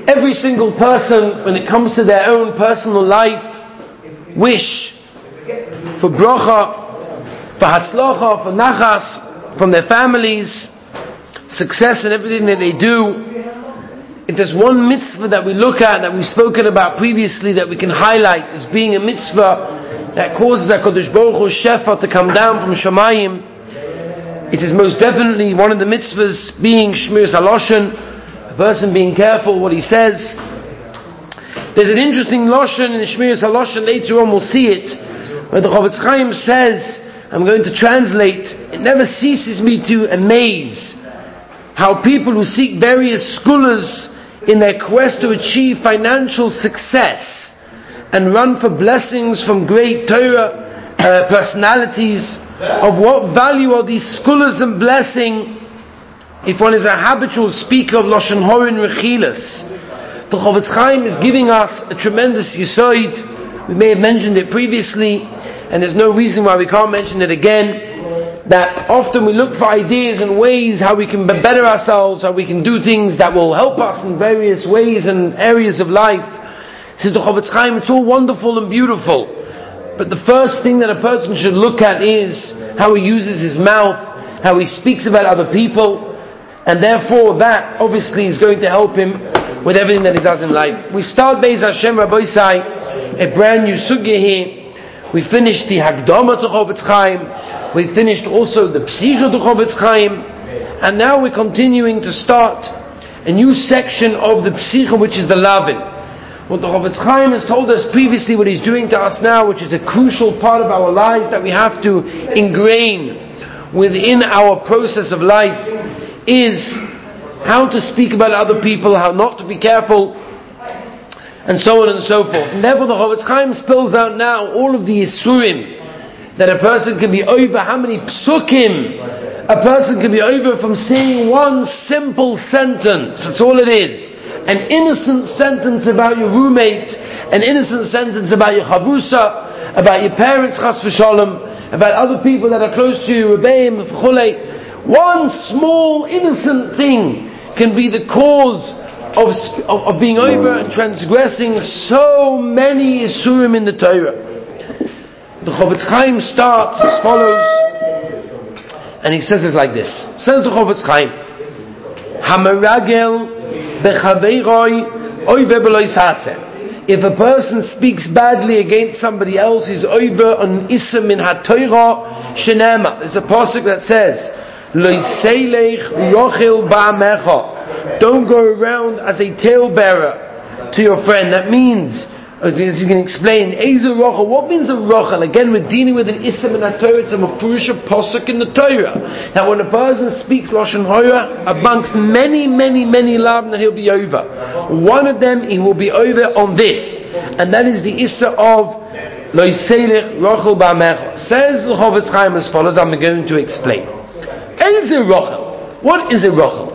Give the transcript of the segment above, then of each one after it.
every single person, when it comes to their own personal life, wish for bracha, for hatzlacha, for nachas, from their families, success in everything that they do. If there's one mitzvah that we look at, that we've spoken about previously, that we can highlight as being a mitzvah that causes HaKadosh Baruch Hu shefa to come down from Shamayim, it is most definitely one of the mitzvahs being Shmiras HaLashon, a person being careful what he says. There's an interesting Lashon in Shmiras HaLashon, later on we'll see it, where the Chofetz Chaim says, I'm going to translate, it never ceases me to amaze how people who seek various scholars in their quest to achieve financial success and run for blessings from great Torah personalities, of what value are these scholars and blessing if one is a habitual speaker of Lashon Hara and Rechilas? The Chofetz Chaim is giving us a tremendous yisoid. We may have mentioned it previously, and there's no reason why we can't mention it again, that often we look for ideas and ways how we can better ourselves, how we can do things that will help us in various ways and areas of life. Says the Chofetz Chaim, it's all wonderful and beautiful, but the first thing that a person should look at is how he uses his mouth, how he speaks about other people, and therefore that obviously is going to help him with everything that he does in life. We start Beis Hashem Rabbi Sai, a brand new sugya here. We finished the Hakdama to Chofetz Chaim. We finished also the Psicha to Chofetz Chaim. And now we're continuing to start a new section of the Psicha, which is the Lavin. What the Chofetz Chaim has told us previously, what he's doing to us now, which is a crucial part of our lives that we have to ingrain within our process of life, is how to speak about other people, how not to be careful, and so on and so forth. And therefore the Chofetz Chaim spells out now all of the Yisurim that a person can be over, how many psukim a person can be over from saying one simple sentence. That's all it is. An innocent sentence about your roommate, an innocent sentence about your chavusa, about your parents, chas v'shalom, about other people that are close to you, rebbeim, v'chulei. One small innocent thing can be the cause of being over and transgressing so many Isurim in the Torah. The Chofetz Chaim starts as follows, and he says it like this. Says the Chofetz Chaim, Hamaragel bechaveiroi oive belois haseh. If a person speaks badly against somebody else, he's over on Issa min ha-Torah shenema. There's a pasuk that says, Loiseilech rochil ba'amecha. Don't go around as a talebearer to your friend. That means, as you can explain, Ezer rochel. What means a rochel? Again, we're dealing with an Issa min ha-Torah. It's a mafurish pasuk in the Torah. Now, when a person speaks Lashon Hara amongst many lavna, he'll be over. One of them, he will be over on this, and that is the Issa of Loiseilech rochel ba'amecha. Says the Chofetz Chaim as follows. I'm going to explain. Ezer rochel. What is a rochel?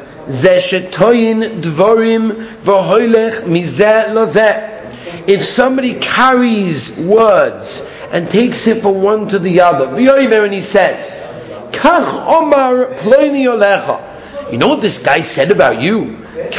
If somebody carries words and takes it from one to the other, and he says, you know what this guy said about you?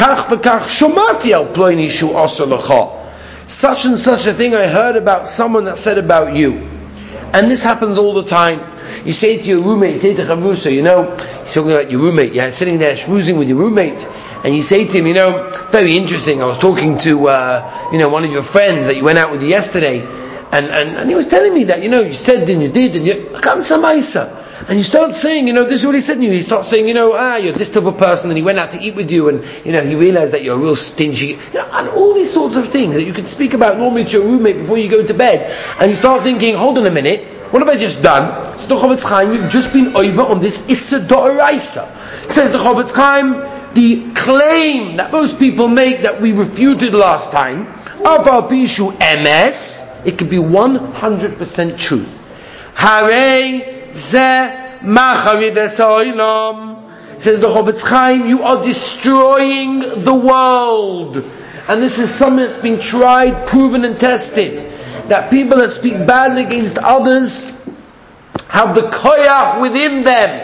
Such and such a thing I heard about someone that said about you. And this happens all the time. You say to your roommate, you say to Chavrusa, you're talking about your roommate, you're sitting there schmoozing with your roommate, and you say to him, very interesting, I was talking to, one of your friends that you went out with yesterday, and he was telling me that, you said and you did, and you, and you start saying, this is what he said to you, he starts saying, you're this type of person, and he went out to eat with you, and, he realized that you're real stingy, and all these sorts of things that you can speak about normally to your roommate before you go to bed, and you start thinking, hold on a minute, what have I just done? Says the Chofetz Chaim, you've just been over on this Issa D'Oraisa. Says the Chofetz Chaim, the claim that most people make that we refuted last time, Aval Pishu MS, it could be 100% truth. Harei Ze Machariv Esoilam. Says the Chofetz Chaim, you are destroying the world. And this is something that's been tried, proven and tested. That people that speak badly against others have the koyach within them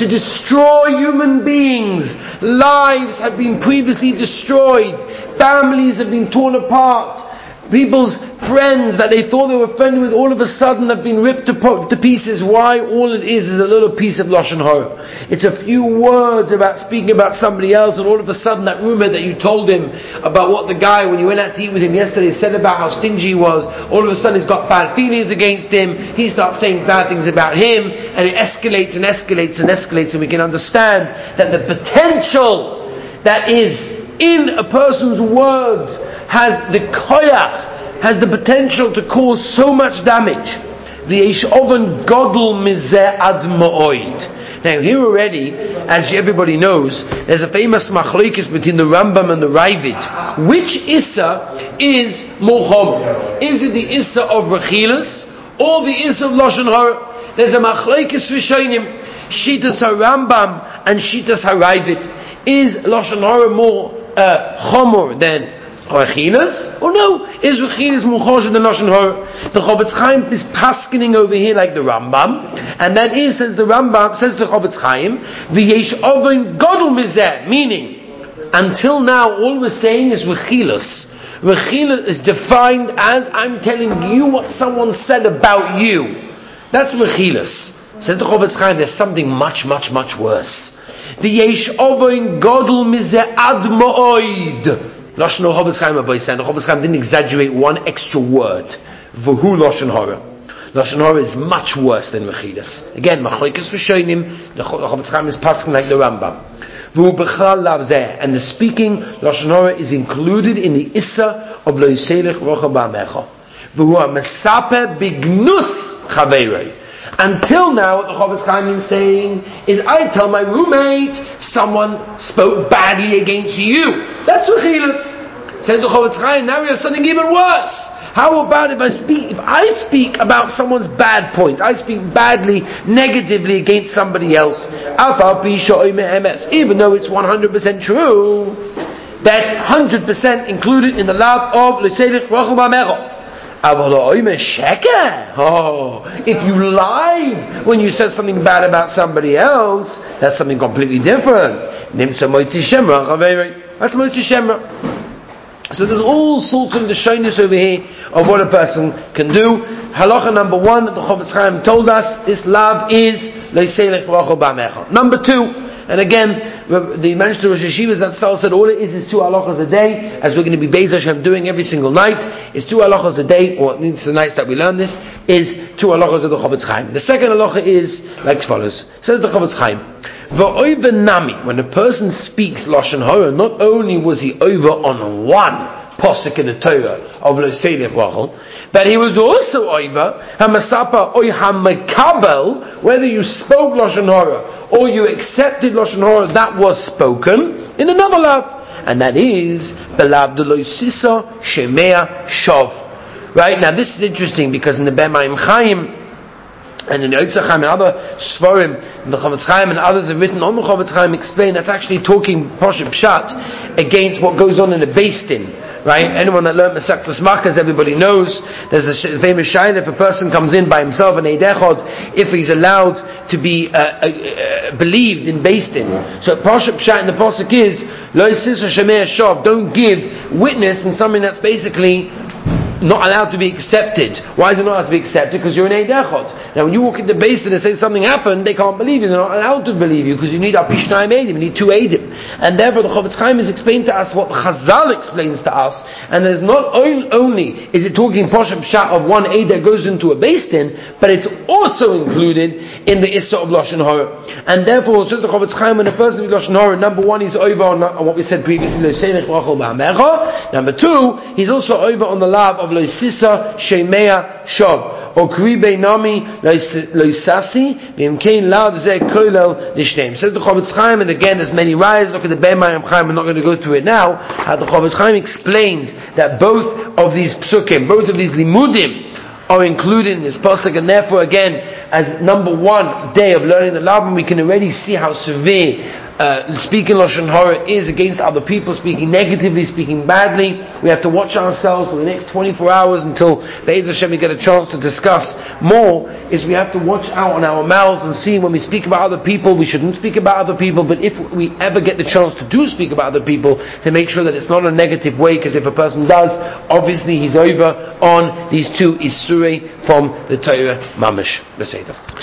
to destroy human beings. Lives have been previously destroyed. Families have been torn apart. People's friends that they thought they were friendly with all of a sudden have been ripped to pieces. Why? All it is a little piece of Lashon Hara. It's a few words about speaking about somebody else, and all of a sudden that rumor that you told him about what the guy, when you went out to eat with him yesterday, said about how stingy he was, all of a sudden he's got bad feelings against him. He starts saying bad things about him, and it escalates and escalates and escalates, and we can understand that the potential that is in a person's words has the koyach, has the potential to cause so much damage. The Eish Oven Godel Mizeh Ad Ma'oid. Now here already, as everybody knows, there's a famous machlokes between the Rambam and the Ravid. Which Issa is more chomer? Is it the Issa of Rechilus or the Issa of Lashon Hara? There's a machlokes Rishonim, Shitas HaRambam and Shitas HaRavid. Is Lashon Hara more chomer than Rechilas? Or no? Is Rechilas more chosher than Lashon Hara? The Chofetz Chaim is paskening over here like the Rambam, and that is, says the Rambam, says the Chofetz Chaim, V'yesh oven godol mizeh, meaning, until now all we're saying is Rechilas. Rechilas is defined as, I'm telling you what someone said about you. That's Rechilas. Says the Chofetz Chaim, there's something much, much, much worse. V'yesh oven godol mizeh ad ma'oid. Lashon Chofetz Chaim Abayis, and the Chofetz Chaim didn't exaggerate one extra word. V'hu Lashon Hara. Lashon Hara is much worse than Rechilas. Again, machlokes Rishonim, the Chofetz Chaim is passing like the Rambam. V'hu b'chal lav zeh, and the speaking Lashon Hara is included in the Issa of Lo Yiselech Rocha Ba'amecha. V'hu ha'mesape bignus chaveirei. Until now, what the Chofetz Chaim is saying is, I tell my roommate, someone spoke badly against you. That's Rechilas. Says the Chofetz Chaim, now we have something even worse. How about if I speak about someone's bad point, I speak badly, negatively against somebody else, even though it's 100% true, that's 100% included in the law of L'Seivich Rochel Ba'amecha. If you lied when you said something bad about somebody else, that's something completely different. That's Motzi Shemra. So there's all sorts of shyness over here of what a person can do. Halacha number 1 that the Chofetz Chaim told us, this love is L'Seilech Rochel Ba'amecha. Number 2, and again, the Manchester Rosh Yeshiva Zatzal said all it is 2 halachas a day, as we're going to be Beis Hashem doing every single night, is 2 halachas a day, or it's the nights that we learn this, is 2 halachas of the Chofetz Chaim. The second halacha is like follows. Says the Chofetz Chaim, V'oiver nami, when a person speaks Lashon Hara, not only was he over on one posuk in the Torah of Lo Seilech Rochel, but he was also over hamasapa oy hamakabel, whether you spoke Lashon Hara or you accepted Lashon Hara that was spoken in another love, and that is belav de lo sisa shemea shov. Right now, this is interesting because in the B'Mayim Chaim and in the Yotzer Chaim and other Sforim, the Chofetz Chaim and others have written on the Chofetz Chaim explain that's actually talking Poshet Pshat against what goes on in the Beis Din. Right? Anyone that learned Masechtas Makkos, everybody knows there's a famous shayla, if a person comes in by himself an Eid Echad, if he's allowed to be believed in Beis Din. So Poshet Pshat in the Posuk is Lo Yisisa Shemei Shov, don't give witness in something that's basically not allowed to be accepted. Why is it not allowed to be accepted? Because you're an Eid Echad. Now when you walk into Beis Din and say something happened, they can't believe you. They're not allowed to believe you because you need Apishnayim Eidim, you need 2 Eidim. And therefore the Chofetz Chaim has explained to us what Chazal explains to us, and there's not only is it talking Poshet Pshat of one Eid that goes into a Beis Din, but it's also included in the Issa of Lashon Hara. And therefore, says the Chofetz Chaim, when a person with Lashon Hara, number 1, he's over on what we said previously, L'Seilech Rochel Ba'amecha. Number 2, he's also over on the love of Lo Sisa Shemea Shov, or Kribe Nami Lo Isasi V'imkein Lav Zeh Koilel Nishneim. Says the Chofetz Chaim, and again there's many rides. Look at the B'Mayim Chaim, we're not going to go through it now. How the Chofetz Chaim explains that both of these psukim, both of these limudim, are included in this pasuk, and therefore again, as number 1 day of learning the Lavim, we can already see how severe speaking Lashon Hara is against other people, speaking negatively, speaking badly. We have to watch ourselves for the next 24 hours until Be'ez Hashem we get a chance to discuss more, is we have to watch out on our mouths and see when we speak about other people, we shouldn't speak about other people, but if we ever get the chance to do speak about other people, to make sure that it's not a negative way, because if a person does, obviously he's over on these two Isurei from the Torah Mamish Beseder.